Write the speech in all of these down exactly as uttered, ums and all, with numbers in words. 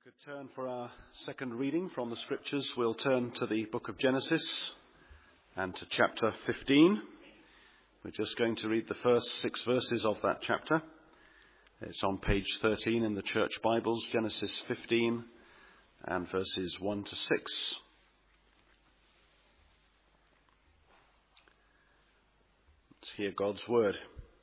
Could turn for our second reading from the Scriptures. We'll turn to the book of Genesis and to chapter fifteen. We're just going to read the first six verses of that chapter. It's on page thirteen in the church Bibles, Genesis fifteen and verses one to six. Let's hear God's word.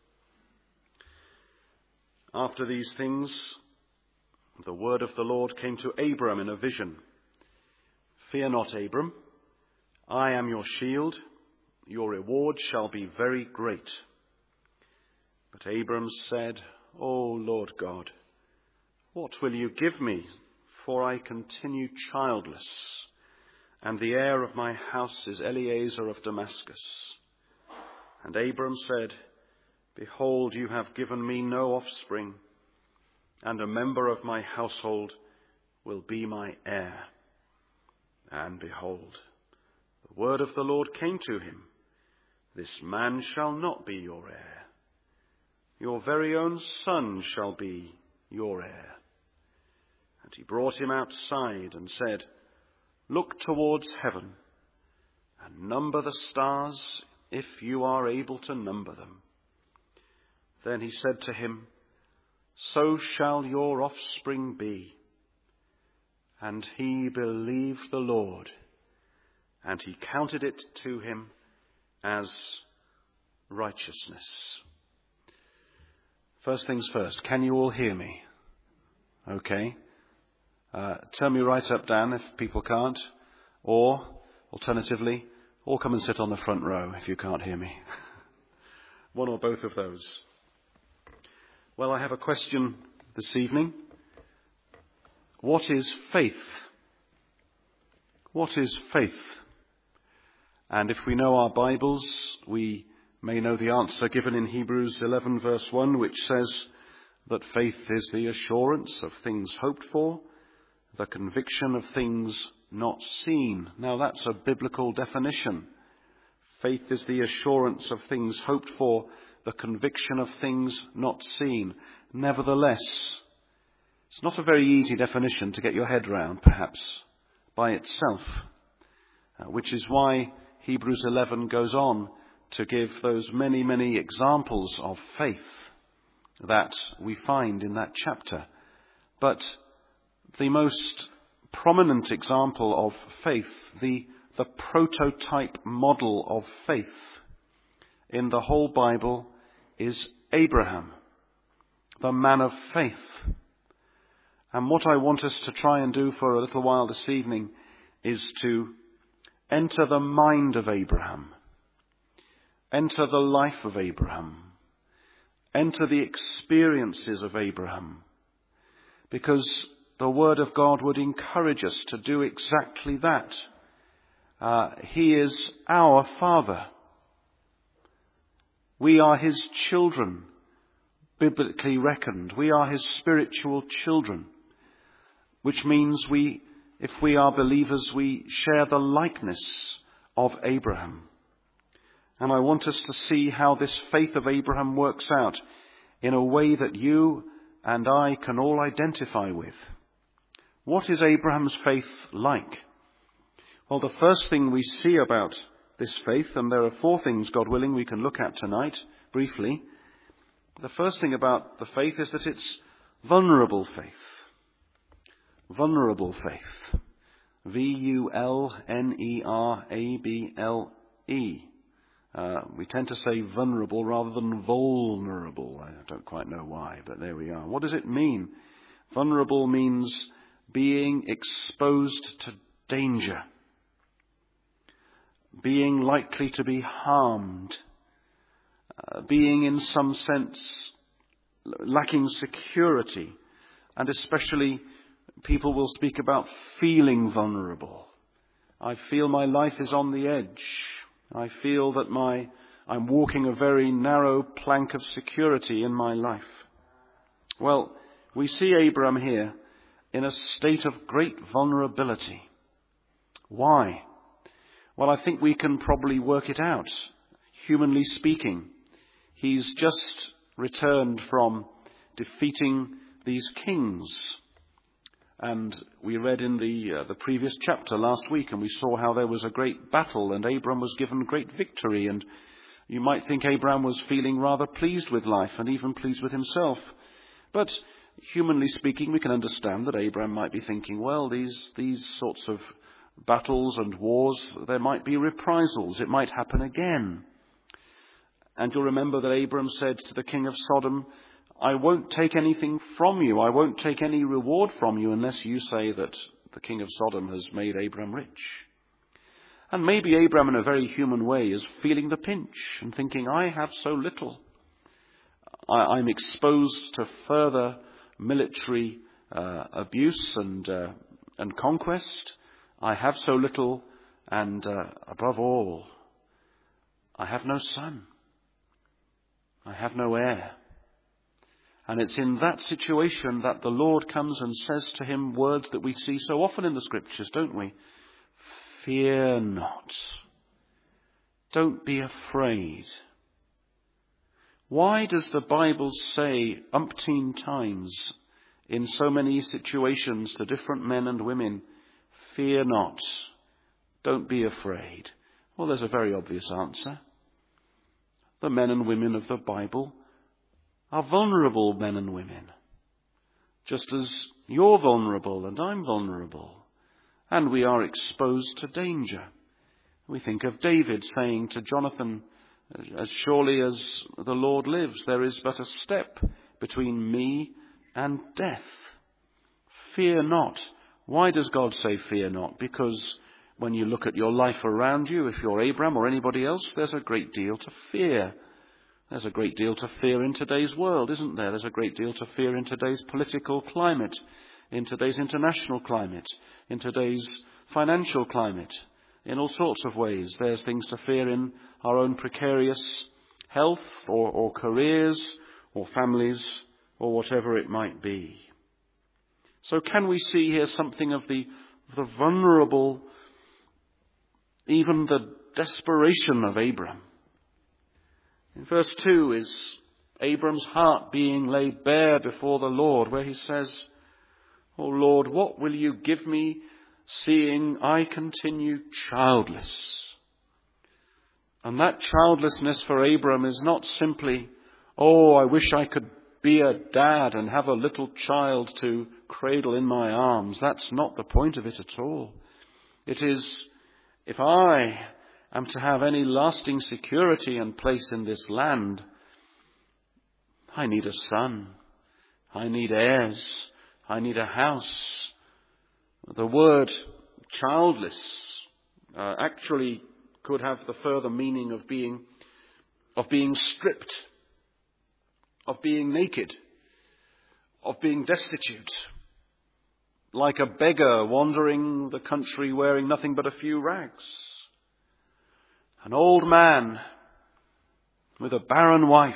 After these things, the word of the Lord came to Abram in a vision. Fear not, Abram. I am your shield. Your reward shall be very great. But Abram said, O Lord God, what will you give me? For I continue childless, and the heir of my house is Eliezer of Damascus. And Abram said, Behold, you have given me no offspring, and a member of my household will be my heir. And behold, the word of the Lord came to him, This man shall not be your heir. Your very own son shall be your heir. And he brought him outside and said, Look towards heaven, and number the stars, if you are able to number them. Then he said to him, So shall your offspring be. And he believed the Lord, and he counted it to him as righteousness. First things first, can you all hear me? Okay. Uh, turn me right up, Dan, if people can't. Or, alternatively, all come and sit on the front row if you can't hear me. One or both of those. Well, I have a question this evening. What is faith? What is faith? And if we know our Bibles, we may know the answer given in Hebrews eleven verse one, which says that faith is the assurance of things hoped for, the conviction of things not seen. Now that's a biblical definition. Faith is the assurance of things hoped for, the conviction of things not seen. Nevertheless, it's not a very easy definition to get your head round, perhaps, by itself, uh, which is why Hebrews eleven goes on to give those many, many examples of faith that we find in that chapter. But the most prominent example of faith, the, the prototype model of faith in the whole Bible is Abraham, the man of faith. And what I want us to try and do for a little while this evening is to enter the mind of Abraham, enter the life of Abraham, enter the experiences of Abraham, because the Word of God would encourage us to do exactly that. Uh, he is our Father. We are his children, biblically reckoned. We are his spiritual children, which means we, if we are believers, we share the likeness of Abraham. And I want us to see how this faith of Abraham works out in a way that you and I can all identify with. What is Abraham's faith like? Well, the first thing we see about this faith, and there are four things, God willing, we can look at tonight, briefly. The first thing about the faith is that it's vulnerable faith. Vulnerable faith. V U L N E R A B L E. Uh, we tend to say vulnerable rather than vulnerable. I don't quite know why, but there we are. What does it mean? Vulnerable means being exposed to danger, being likely to be harmed, uh, being in some sense lacking security, and especially people will speak about feeling vulnerable. I feel my life is on the edge. I feel that my I'm walking a very narrow plank of security in my life. Well, we see Abraham here in a state of great vulnerability. Why? Well, I think we can probably work it out, humanly speaking. He's just returned from defeating these kings. And we read in the uh, the previous chapter last week, and we saw how there was a great battle, and Abram was given great victory. And you might think Abram was feeling rather pleased with life, and even pleased with himself. But humanly speaking, we can understand that Abram might be thinking, well, these these sorts of battles and wars, there might be reprisals. It might happen again. And you'll remember that Abram said to the king of Sodom, I won't take anything from you. I won't take any reward from you unless you say that the king of Sodom has made Abram rich. And maybe Abram, in a very human way, is feeling the pinch and thinking, I have so little. I, I'm exposed to further military uh, abuse and uh, and conquest. I have so little, and uh, above all, I have no son. I have no heir. And it's in that situation that the Lord comes and says to him words that we see so often in the Scriptures, don't we? Fear not. Don't be afraid. Why does the Bible say umpteen times in so many situations to different men and women, fear not, don't be afraid? Well, there's a very obvious answer. The men and women of the Bible are vulnerable men and women, just as you're vulnerable and I'm vulnerable, and we are exposed to danger. We think of David saying to Jonathan, as surely as the Lord lives, there is but a step between me and death. Fear not. Why does God say fear not? Because when you look at your life around you, if you're Abram or anybody else, there's a great deal to fear. There's a great deal to fear in today's world, isn't there? There's a great deal to fear in today's political climate, in today's international climate, in today's financial climate. In all sorts of ways, there's things to fear in our own precarious health or, or careers or families or whatever it might be. So can we see here something of the, the vulnerable, even the desperation of Abram? In verse two is Abram's heart being laid bare before the Lord, where he says, O Lord, what will you give me, seeing I continue childless? And that childlessness for Abram is not simply, oh, I wish I could be a dad and have a little child to cradle in my arms. That's not the point of it at all. It is, if I am to have any lasting security and place in this land, I need a son. I need heirs. I need a house. The word childless uh, actually could have the further meaning of being of being stripped, of being naked, of being destitute, like a beggar wandering the country wearing nothing but a few rags. An old man with a barren wife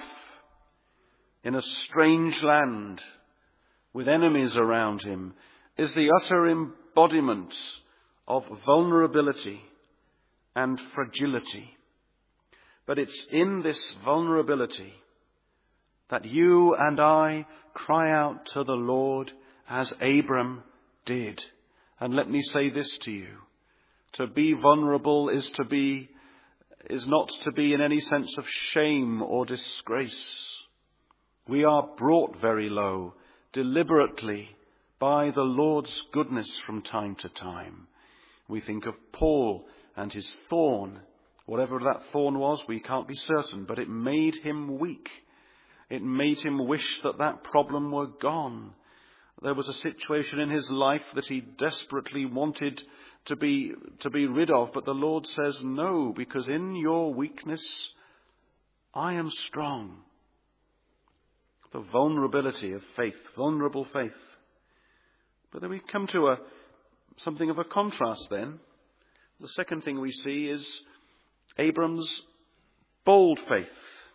in a strange land with enemies around him is the utter embodiment of vulnerability and fragility. But it's in this vulnerability that you and I cry out to the Lord as Abram did. And let me say this to you. To be vulnerable is to be is not to be in any sense of shame or disgrace. We are brought very low, deliberately, by the Lord's goodness from time to time. We think of Paul and his thorn. Whatever that thorn was, we can't be certain, but it made him weak. It made him wish that that problem were gone. There was a situation in his life that he desperately wanted to be to be rid of, but the Lord says no, because in your weakness I am strong. The vulnerability of faith, vulnerable faith. But then we come to a something of a contrast then. The second thing we see is Abram's bold faith.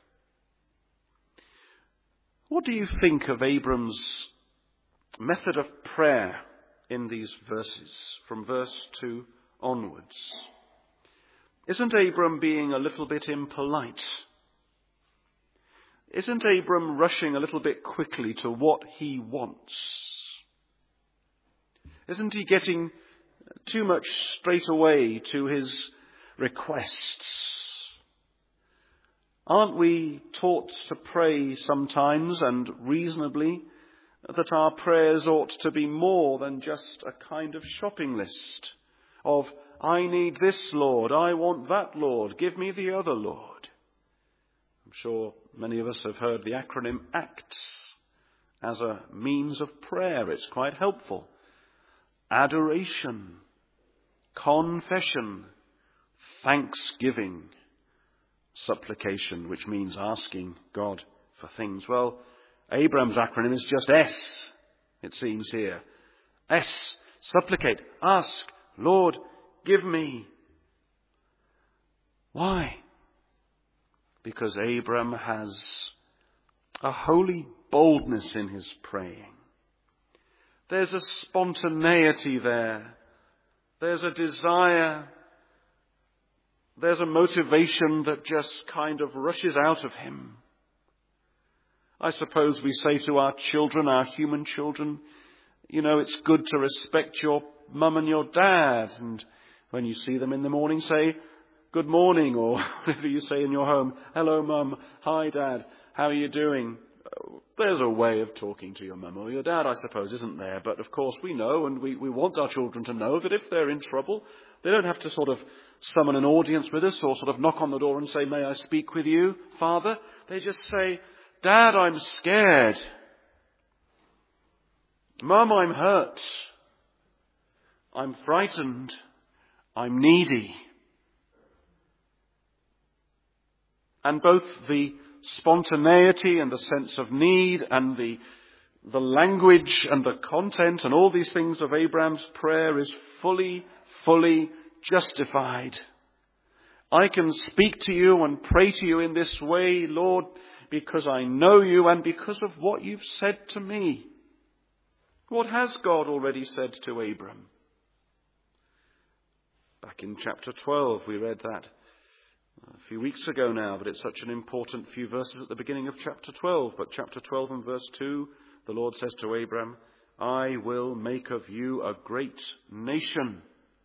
What do you think of Abram's method of prayer in these verses, from verse two onwards? Isn't Abram being a little bit impolite? Isn't Abram rushing a little bit quickly to what he wants? Isn't he getting too much straight away to his requests? Aren't we taught to pray sometimes, and reasonably, that our prayers ought to be more than just a kind of shopping list of, I need this, Lord, I want that, Lord, give me the other, Lord. I'm sure many of us have heard the acronym ACTS as a means of prayer. It's quite helpful. Adoration, confession, thanksgiving, supplication, which means asking God for things. Well, Abraham's acronym is just S, it seems here. S, supplicate, ask, Lord, give me. Why? Because Abraham has a holy boldness in his praying. There's a spontaneity there. There's a desire. There's a motivation that just kind of rushes out of him. I suppose we say to our children, our human children, you know, it's good to respect your mum and your dad. And when you see them in the morning, say, good morning, or whatever you say in your home. Hello, mum. Hi, dad. How are you doing? There's a way of talking to your mum or your dad, I suppose, isn't there? But of course we know, and we, we want our children to know, that if they're in trouble, they don't have to sort of summon an audience with us or sort of knock on the door and say, may I speak with you, Father? They just say, Dad, I'm scared. Mum, I'm hurt. I'm frightened. I'm needy. And both the spontaneity and the sense of need and the, the language and the content and all these things of Abraham's prayer is fully, fully justified. I can speak to you and pray to you in this way, Lord, because I know you and because of what you've said to me. What has God already said to Abram? Back in chapter twelve, we read that a few weeks ago now, but it's such an important few verses at the beginning of chapter twelve. But chapter twelve and verse two, the Lord says to Abram, I will make of you a great nation.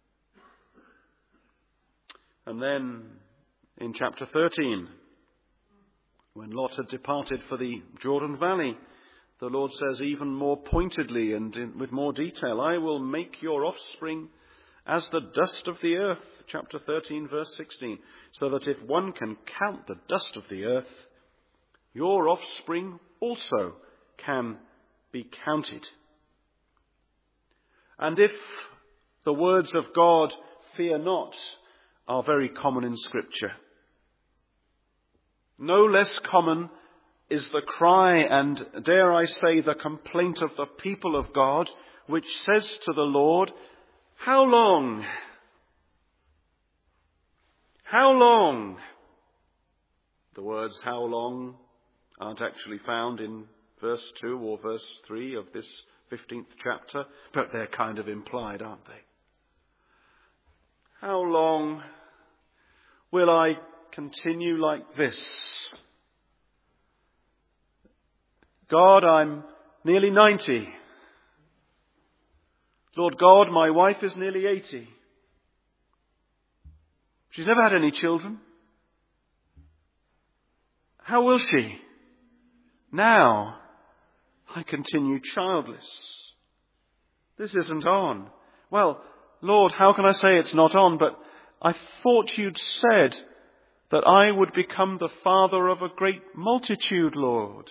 And then in chapter thirteen, when Lot had departed for the Jordan Valley, the Lord says even more pointedly and in, with more detail, I will make your offspring as the dust of the earth, chapter thirteen, verse sixteen, so that if one can count the dust of the earth, your offspring also can be counted. And if the words of God, fear not, are very common in Scripture, no less common is the cry and, dare I say, the complaint of the people of God, which says to the Lord, how long? How long? The words how long aren't actually found in verse two or verse three of this fifteenth chapter, but they're kind of implied, aren't they? How long will I continue like this? God, I'm nearly ninety. Lord God, my wife is nearly eighty. She's never had any children. How will she? Now I continue childless. This isn't on. Well, Lord, how can I say it's not on? But I thought you'd said that I would become the father of a great multitude, Lord.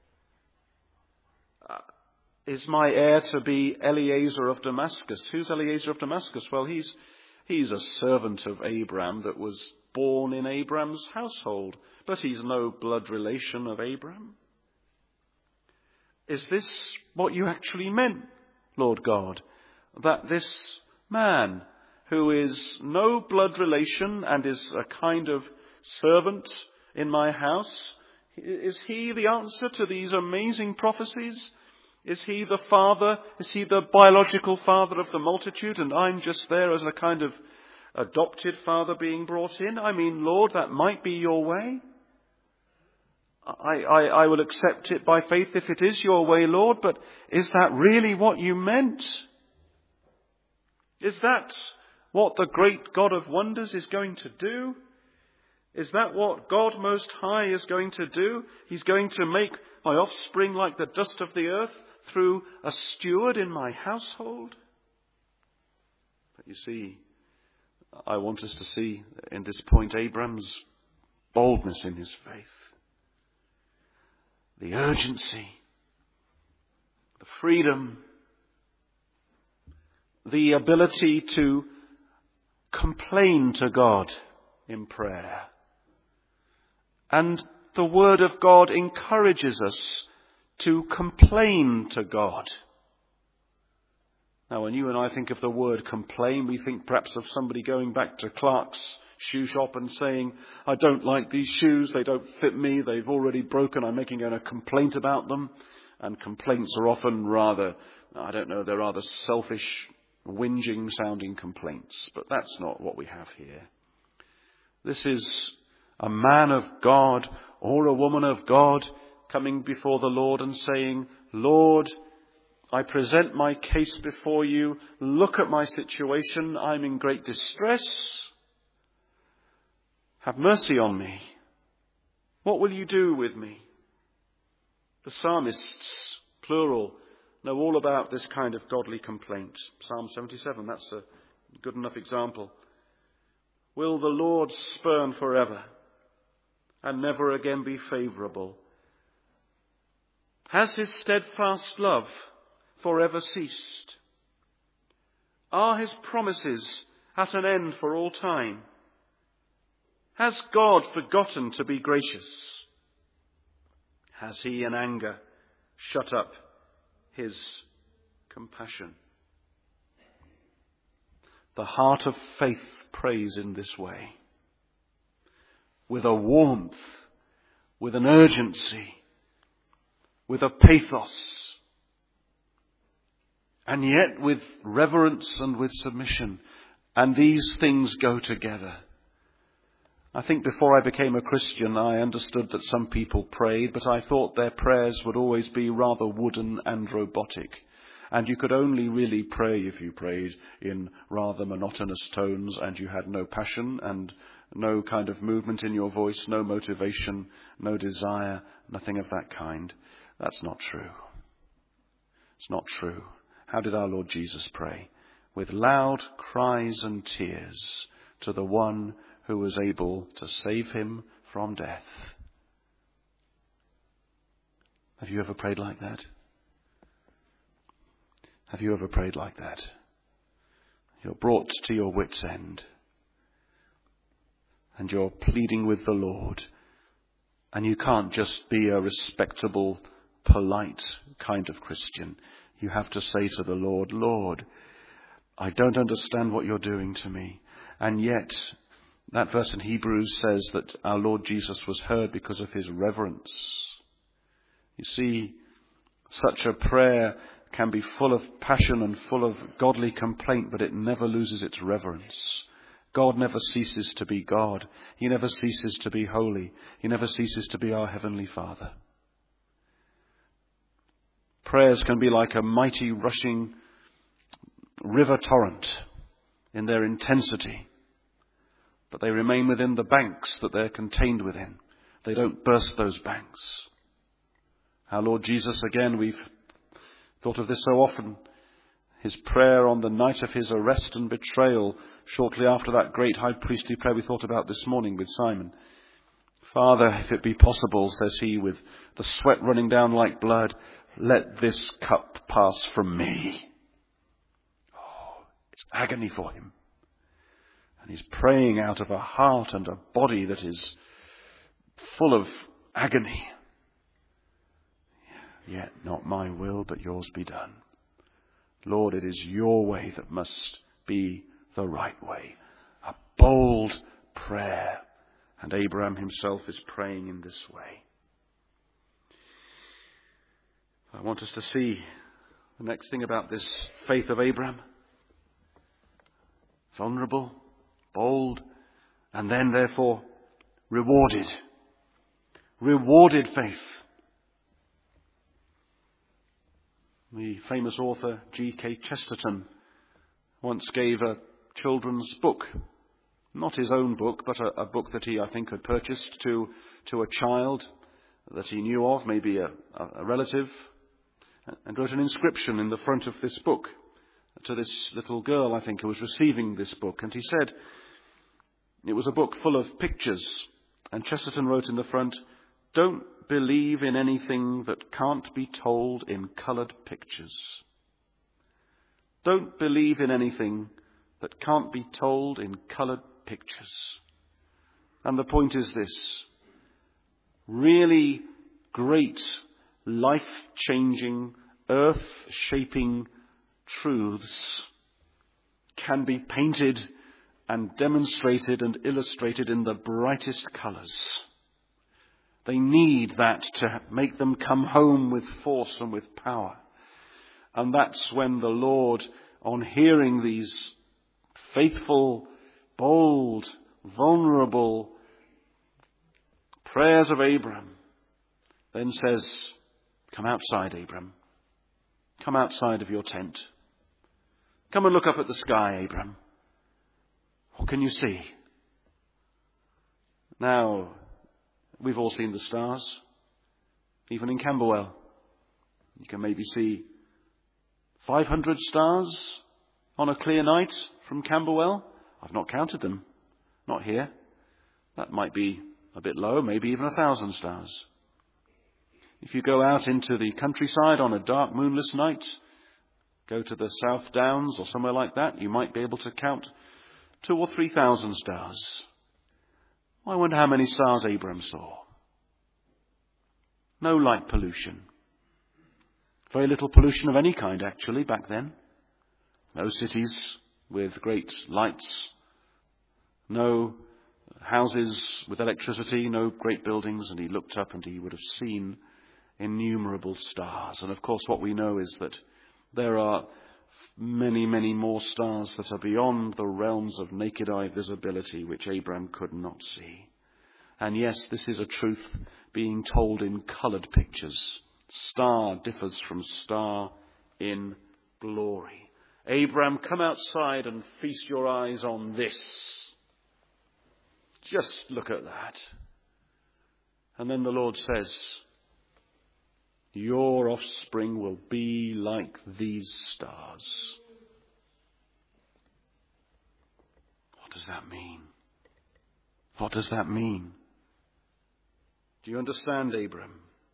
Uh, is my heir to be Eliezer of Damascus? Who's Eliezer of Damascus? Well, he's he's a servant of Abraham that was born in Abraham's household, but he's no blood relation of Abraham. Is this what you actually meant, Lord God? That this man, who is no blood relation and is a kind of servant in my house, is he the answer to these amazing prophecies? Is he the father? Is he the biological father of the multitude? And I'm just there as a kind of adopted father being brought in? I mean, Lord, that might be your way. I, I, I will accept it by faith if it is your way, Lord, but is that really what you meant? Is that what the great God of wonders is going to do? Is that what God Most High is going to do? He's going to make my offspring like the dust of the earth through a steward in my household? But you see, I want us to see in this point Abraham's boldness in his faith. The urgency, the freedom, the ability to complain to God in prayer. And the Word of God encourages us to complain to God. Now, when you and I think of the word complain, we think perhaps of somebody going back to Clark's shoe shop and saying, I don't like these shoes, they don't fit me, they've already broken, I'm making a complaint about them. And complaints are often rather, I don't know, they're rather selfish, whinging sounding complaints. But that's not what we have here. This is a man of God or a woman of God coming before the Lord and saying, Lord, I present my case before you. Look at my situation. I'm in great distress. Have mercy on me. What will you do with me? The psalmists, plural, know all about this kind of godly complaint. Psalm seventy-seven, that's a good enough example. Will the Lord spurn forever and never again be favourable? Has his steadfast love forever ceased? Are his promises at an end for all time? Has God forgotten to be gracious? Has he in anger shut up his compassion? The heart of faith prays in this way, with a warmth, with an urgency, with a pathos, and yet with reverence and with submission. And these things go together. I think before I became a Christian, I understood that some people prayed, but I thought their prayers would always be rather wooden and robotic. And you could only really pray if you prayed in rather monotonous tones and you had no passion and no kind of movement in your voice, no motivation, no desire, nothing of that kind. That's not true. It's not true. How did our Lord Jesus pray? With loud cries and tears to the one who was able to save him from death. Have you ever prayed like that? Have you ever prayed like that? You're brought to your wit's end and you're pleading with the Lord, and you can't just be a respectable, polite kind of Christian. You have to say to the Lord, Lord, I don't understand what you're doing to me. And yet, that verse in Hebrews says that our Lord Jesus was heard because of his reverence. You see, such a prayer can be full of passion and full of godly complaint, but it never loses its reverence. God never ceases to be God. He never ceases to be holy. He never ceases to be our Heavenly Father. Prayers can be like a mighty rushing river torrent in their intensity, but they remain within the banks that they're contained within. They don't burst those banks. Our Lord Jesus, again, we've thought of this so often. His prayer on the night of his arrest and betrayal, shortly after that great high priestly prayer we thought about this morning with Simon. Father, if it be possible, says he, with the sweat running down like blood, let this cup pass from me. Oh, it's agony for him. And he's praying out of a heart and a body that is full of agony. Yet not my will, but yours be done. Lord, it is your way that must be the right way. A bold prayer. And Abraham himself is praying in this way. I want us to see the next thing about this faith of Abraham. Vulnerable, bold, and then therefore rewarded. Rewarded faith. The famous author G K Chesterton once gave a children's book, not his own book, but a, a book that he, I think, had purchased to, to a child that he knew of, maybe a, a relative, and wrote an inscription in the front of this book to this little girl, I think, who was receiving this book. And he said it was a book full of pictures. And Chesterton wrote in the front, "Don't believe in anything that can't be told in coloured pictures. Don't believe in anything that can't be told in coloured pictures." And the point is this: really great, life-changing, earth-shaping truths can be painted and demonstrated and illustrated in the brightest colours. They need that to make them come home with force and with power. And that's when the Lord, on hearing these faithful, bold, vulnerable prayers of Abram, then says, "Come outside, Abram. Come outside of your tent. Come and look up at the sky, Abram. What can you see?" Now, we've all seen the stars, even in Camberwell. You can maybe see five hundred stars on a clear night from Camberwell. I've not counted them. Not here. That might be a bit low, maybe even a thousand stars. If you go out into the countryside on a dark, moonless night, go to the South Downs or somewhere like that, you might be able to count two or three thousand stars. I wonder how many stars Abram saw. No light pollution. Very little pollution of any kind, actually, back then. No cities with great lights. No houses with electricity. No great buildings. And he looked up and he would have seen innumerable stars. And of course, what we know is that there are many, many more stars that are beyond the realms of naked eye visibility, which Abram could not see. And yes, this is a truth being told in coloured pictures. Star differs from star in glory. Abram, come outside and feast your eyes on this. Just look at that. And then the Lord says, your offspring will be like these stars. What does that mean? What does that mean? Do you understand, Abram?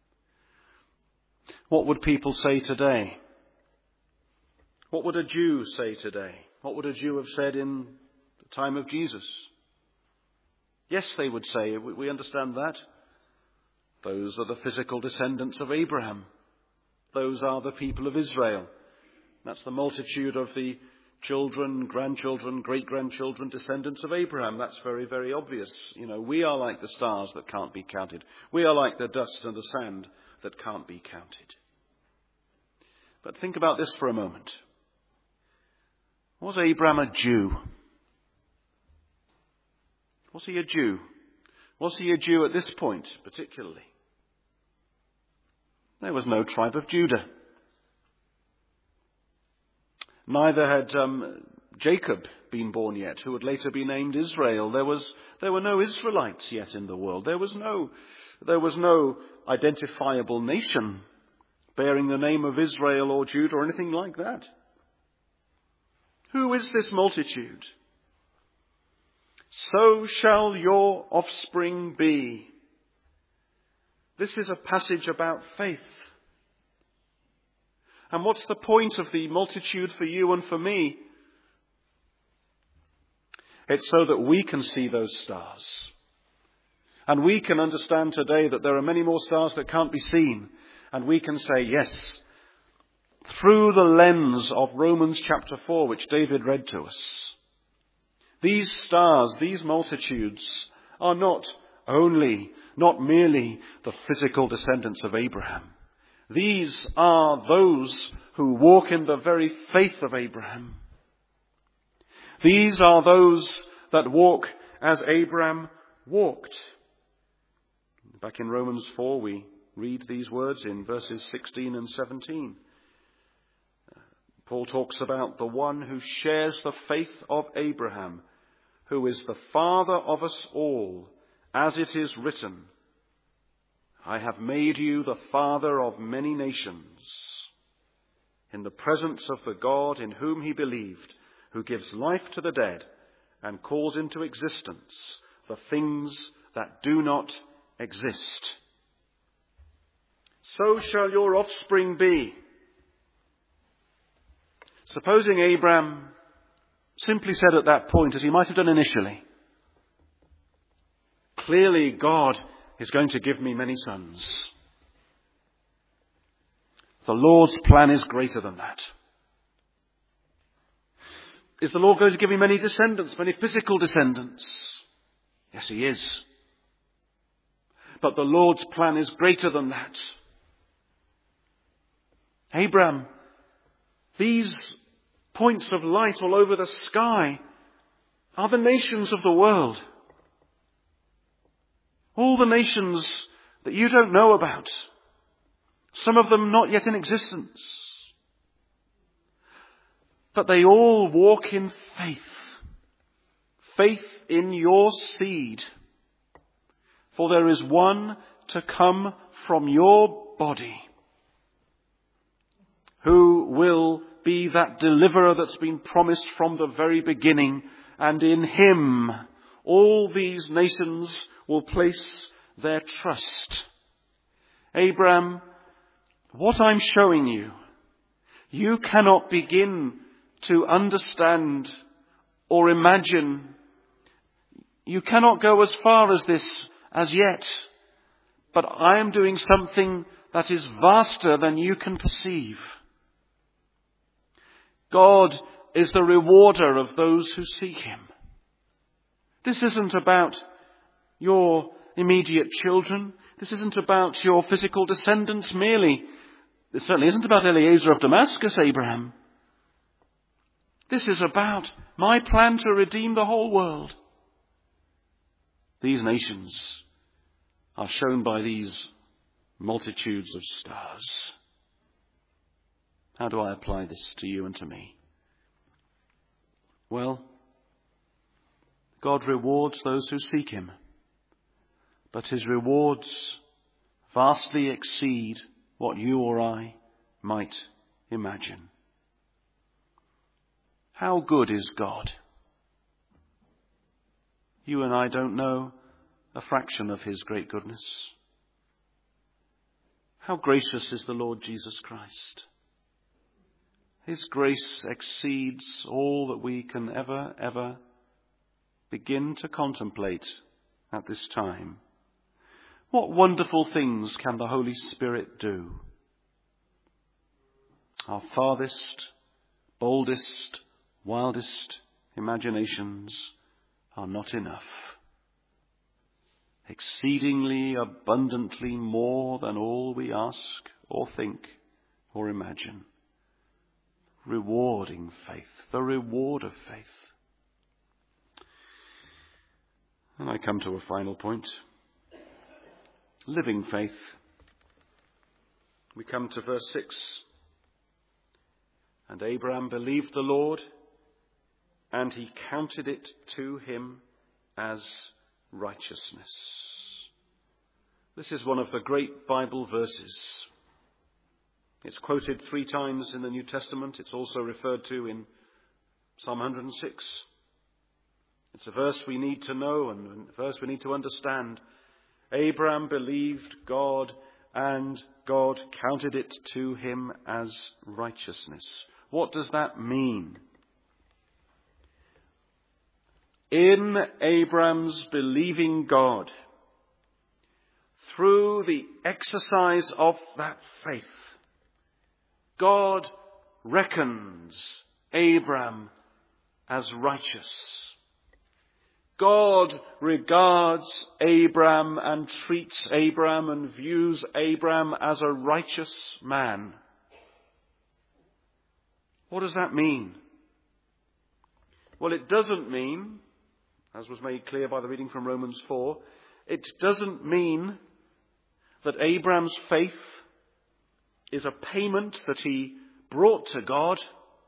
What would people say today? What would a Jew say today? What would a Jew have said in the time of Jesus? Yes, they would say, we understand that. Those are the physical descendants of Abraham. Those are the people of Israel. That's the multitude of the children, grandchildren, great-grandchildren, descendants of Abraham. That's very, very obvious. You know, we are like the stars that can't be counted. We are like the dust and the sand that can't be counted. But think about this for a moment. Was Abraham a Jew? Was he a Jew? Was he a Jew at this point, particularly? There was no tribe of Judah. Neither had um, Jacob been born yet, who would later be named Israel. There was there were no Israelites yet in the world. There was no there was no identifiable nation bearing the name of Israel or Judah or anything like that. Who is this multitude? So shall your offspring be. This is a passage about faith. And what's the point of the multitude for you and for me? It's so that we can see those stars. And we can understand today that there are many more stars that can't be seen. And we can say, yes, through the lens of Romans chapter four, which David read to us. These stars, these multitudes, are not only, not merely the physical descendants of Abraham. These are those who walk in the very faith of Abraham. These are those that walk as Abraham walked. Back in Romans four, we read these words in verses sixteen and seventeen. Paul talks about the one who shares the faith of Abraham, who is the father of us all, as it is written, I have made you the father of many nations, in the presence of the God in whom he believed, who gives life to the dead and calls into existence the things that do not exist. So shall your offspring be. Supposing Abraham simply said at that point, as he might have done initially, clearly God is going to give me many sons. The Lord's plan is greater than that. Is the Lord going to give me many descendants, many physical descendants? Yes, he is. But the Lord's plan is greater than that. Abraham, these points of light all over the sky are the nations of the world. All the nations that you don't know about. Some of them not yet in existence. But they all walk in faith. Faith in your seed. For there is one to come from your body who will be that deliverer that's been promised from the very beginning. And in him, all these nations will place their trust. Abraham, what I'm showing you, you cannot begin to understand or imagine. You cannot go as far as this as yet. But I am doing something that is vaster than you can perceive. God is the rewarder of those who seek him. This isn't about your immediate children. This isn't about your physical descendants merely. This certainly isn't about Eliezer of Damascus, Abraham. This is about my plan to redeem the whole world. These nations are shown by these multitudes of stars. How do I apply this to you and to me? Well, God rewards those who seek him, but his rewards vastly exceed what you or I might imagine. How good is God? You and I don't know a fraction of his great goodness. How gracious is the Lord Jesus Christ. His grace exceeds all that we can ever, ever begin to contemplate at this time. What wonderful things can the Holy Spirit do? Our farthest, boldest, wildest imaginations are not enough. Exceedingly abundantly more than all we ask or think or imagine. Rewarding faith, the reward of faith. And I come to a final point. Living faith. We come to verse six. And Abraham believed the Lord, and he counted it to him as righteousness. This is one of the great Bible verses. It's quoted three times in the New Testament. It's also referred to in Psalm one hundred six. It's a verse we need to know and a verse we need to understand. Abraham believed God, and God counted it to him as righteousness. What does that mean? In Abraham's believing God, through the exercise of that faith, God reckons Abraham as righteous. God regards Abraham and treats Abraham and views Abraham as a righteous man. What does that mean? Well, it doesn't mean, as was made clear by the reading from Romans four, it doesn't mean that Abraham's faith is a payment that he brought to God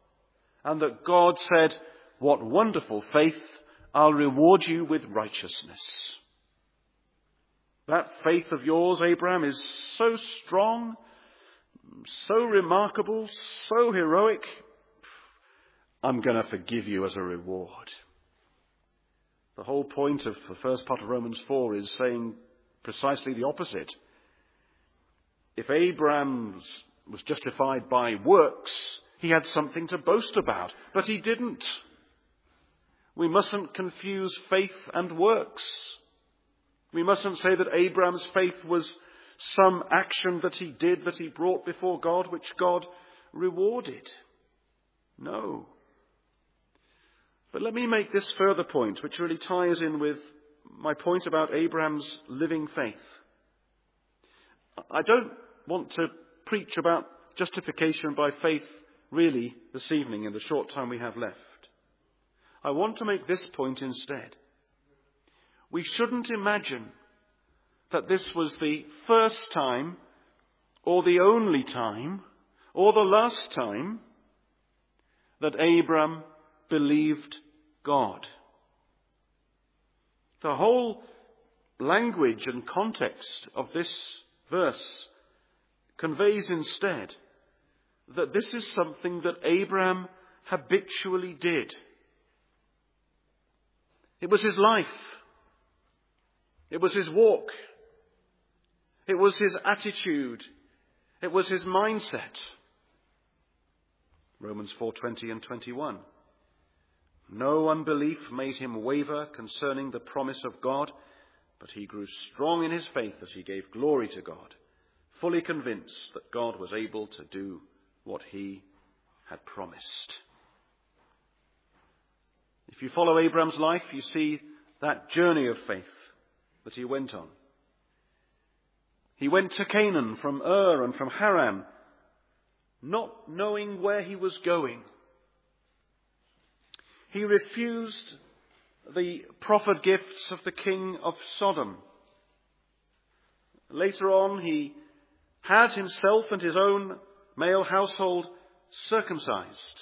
and that God said, "What wonderful faith, I'll reward you with righteousness." That faith of yours, Abraham, is so strong, so remarkable, so heroic. I'm going to forgive you as a reward. The whole point of the first part of Romans four is saying precisely the opposite. If Abraham was justified by works, he had something to boast about, but he didn't. We mustn't confuse faith and works. We mustn't say that Abraham's faith was some action that he did, that he brought before God, which God rewarded. No. But let me make this further point, which really ties in with my point about Abraham's living faith. I don't want to preach about justification by faith really this evening in the short time we have left. I want to make this point instead. We shouldn't imagine that this was the first time or the only time or the last time that Abraham believed God. The whole language and context of this verse conveys instead that this is something that Abraham habitually did. It was his life. It was his walk. It was his attitude. It was his mindset. Romans four twenty and twenty-one. No unbelief made him waver concerning the promise of God, but he grew strong in his faith as he gave glory to God, fully convinced that God was able to do what he had promised. If you follow Abraham's life, you see that journey of faith that he went on. He went to Canaan from Ur and from Haran, not knowing where he was going. He refused the proffered gifts of the king of Sodom. Later on, he had himself and his own male household circumcised.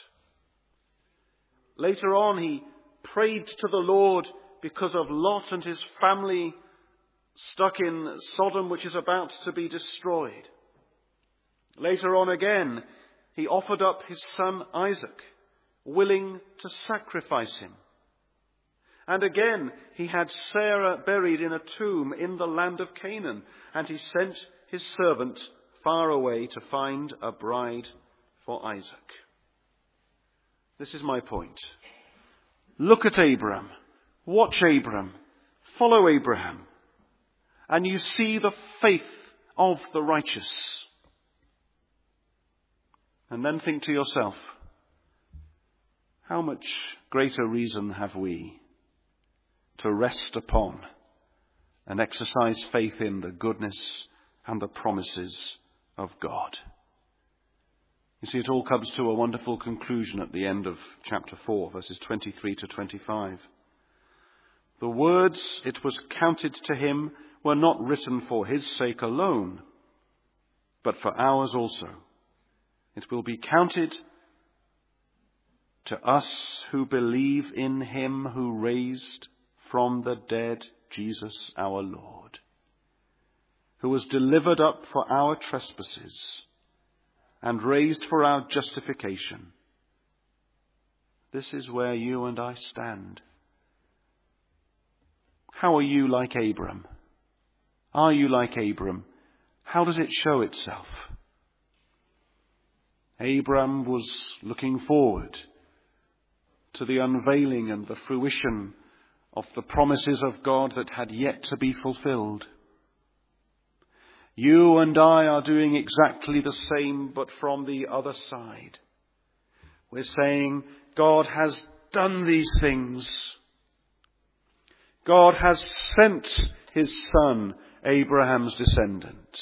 Later on, he prayed to the Lord because of Lot and his family stuck in Sodom, which is about to be destroyed. Later on again, he offered up his son Isaac, willing to sacrifice him. And again, he had Sarah buried in a tomb in the land of Canaan, and he sent his servant far away to find a bride for Isaac. This is my point. Look at Abraham. Watch Abraham. Follow Abraham. And you see the faith of the righteous. And then think to yourself, how much greater reason have we to rest upon and exercise faith in the goodness and the promises of God? You see, it all comes to a wonderful conclusion at the end of chapter four, verses twenty-three to twenty-five. The words, "It was counted to him," were not written for his sake alone, but for ours also. It will be counted to us who believe in him who raised from the dead Jesus our Lord, who was delivered up for our trespasses and raised for our justification. This is where you and I stand. How are you like Abram? Are you like Abram? How does it show itself? Abram was looking forward to the unveiling and the fruition of the promises of God that had yet to be fulfilled. You and I are doing exactly the same, but from the other side. We're saying, God has done these things. God has sent his son, Abraham's descendant.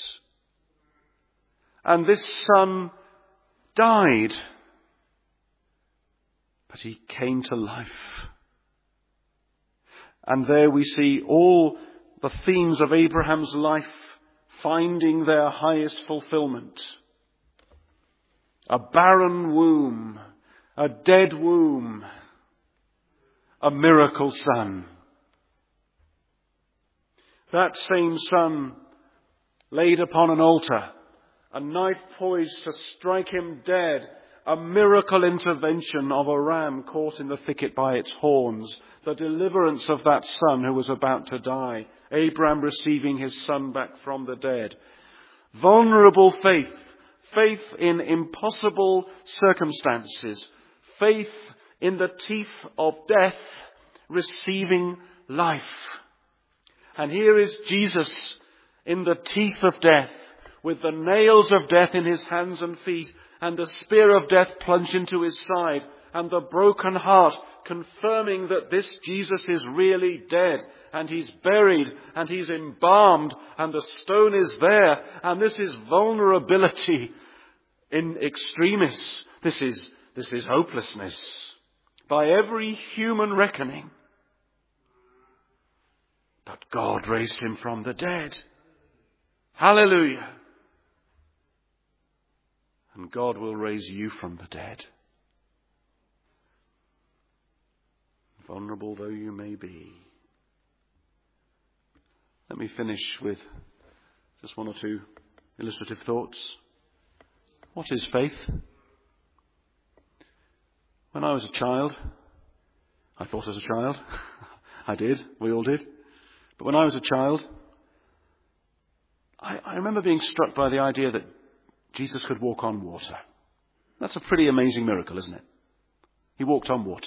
And this son died, but he came to life. And there we see all the themes of Abraham's life finding their highest fulfillment. A barren womb, a dead womb, a miracle son. That same son laid upon an altar, a knife poised to strike him dead, a miracle intervention of a ram caught in the thicket by its horns, the deliverance of that son who was about to die, Abraham receiving his son back from the dead. Vulnerable faith, faith in impossible circumstances, faith in the teeth of death, receiving life. And here is Jesus in the teeth of death, with the nails of death in his hands and feet, and the spear of death plunged into his side, and the broken heart confirming that this Jesus is really dead, and he's buried, and he's embalmed, and the stone is there, and this is vulnerability in extremis. This is, this is hopelessness by every human reckoning. But God raised him from the dead. Hallelujah. And God will raise you from the dead. Vulnerable though you may be. Let me finish with just one or two illustrative thoughts. What is faith? When I was a child, I thought as a child, I did, we all did. But when I was a child, I, I remember being struck by the idea that Jesus could walk on water. That's a pretty amazing miracle, isn't it? He walked on water.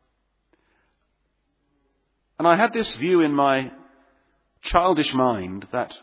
And I had this view in my childish mind that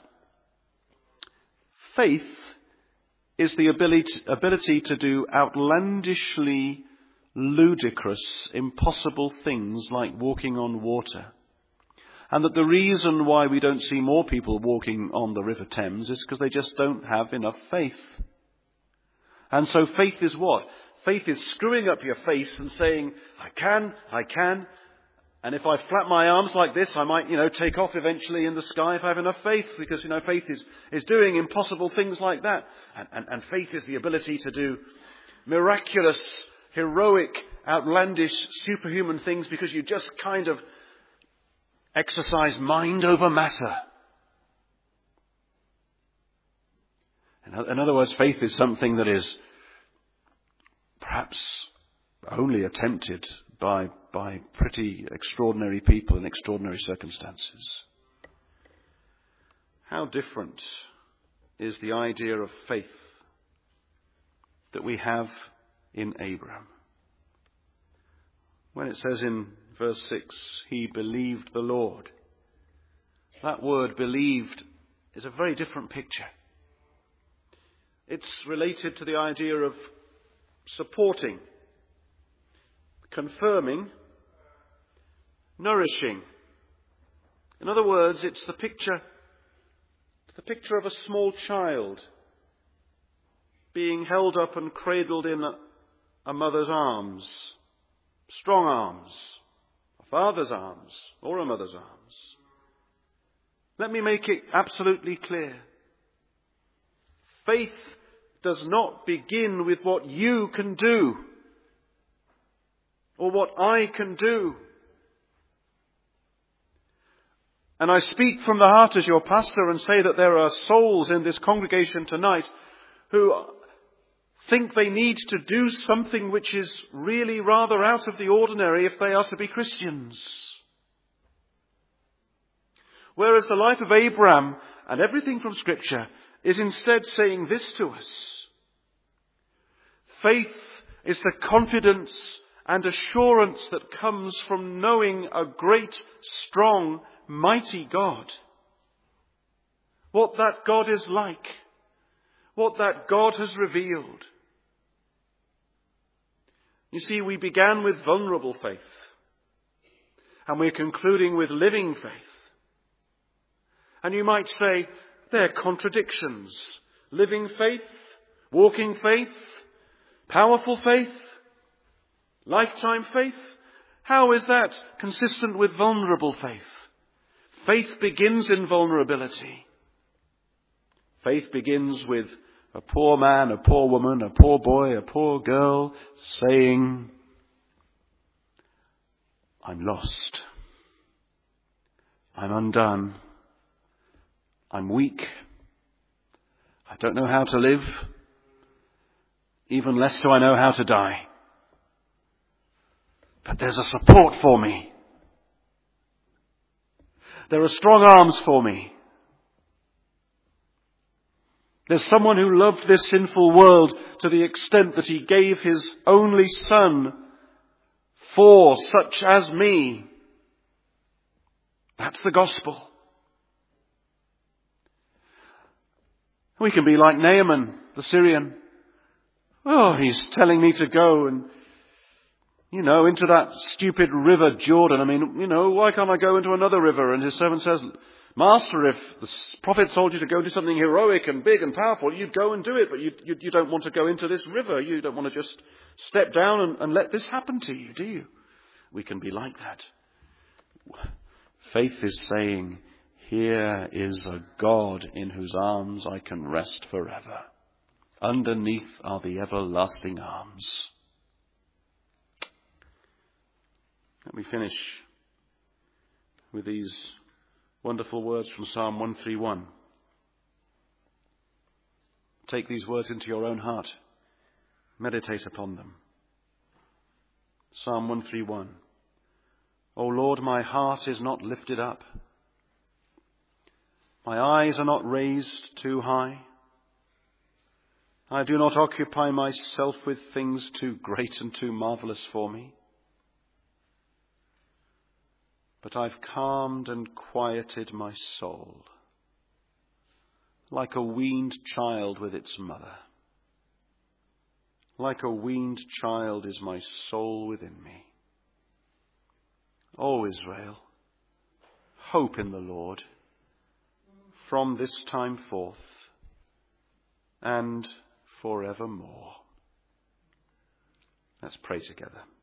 faith is the ability, ability to do outlandishly ludicrous, impossible things like walking on water. And that the reason why we don't see more people walking on the River Thames is because they just don't have enough faith. And so faith is what? Faith is screwing up your face and saying, I can, I can. And if I flap my arms like this, I might, you know, take off eventually in the sky if I have enough faith. Because, you know, faith is, is doing impossible things like that. And, and, and faith is the ability to do miraculous, heroic, outlandish, superhuman things because you just kind of exercise mind over matter. In other words, faith is something that is perhaps only attempted by, by pretty extraordinary people in extraordinary circumstances. How different is the idea of faith that we have in Abraham? When it says in verse six, he believed the Lord. That word believed is a very different picture. It's related to the idea of supporting, confirming, nourishing. In other words, it's the picture, it's the picture of a small child being held up and cradled in a, a mother's arms, strong arms, a father's arms, or a mother's arms. Let me make it absolutely clear. Faith does not begin with what you can do or what I can do. And I speak from the heart as your pastor and say that there are souls in this congregation tonight who think they need to do something which is really rather out of the ordinary if they are to be Christians. Whereas the life of Abraham and everything from Scripture is instead saying this to us. Faith is the confidence and assurance that comes from knowing a great, strong, mighty God. What that God is like. What that God has revealed. You see, we began with vulnerable faith. And we're concluding with living faith. And you might say, they're contradictions. Living faith, walking faith, powerful faith, lifetime faith. How is that consistent with vulnerable faith? Faith begins in vulnerability. Faith begins with a poor man, a poor woman, a poor boy, a poor girl, saying, I'm lost. I'm undone. I'm weak. I don't know how to live. Even less do I know how to die. But there's a support for me. There are strong arms for me. There's someone who loved this sinful world to the extent that he gave his only son for such as me. That's the gospel. We can be like Naaman, the Syrian. Oh, he's telling me to go and, you know, into that stupid river Jordan. I mean, you know, why can't I go into another river? And his servant says, Master, if the prophet told you to go do something heroic and big and powerful, you'd go and do it, but you, you, you don't want to go into this river. You don't want to just step down and, and let this happen to you, do you? We can be like that. Faith is saying, here is a God in whose arms I can rest forever. Underneath are the everlasting arms. Let me finish with these wonderful words from Psalm one thirty-one. Take these words into your own heart. Meditate upon them. Psalm one thirty-one. O Lord, my heart is not lifted up. My eyes are not raised too high. I do not occupy myself with things too great and too marvelous for me. But I've calmed and quieted my soul, like a weaned child with its mother. Like a weaned child is my soul within me. O Israel, hope in the Lord from this time forth and forevermore. Let's pray together.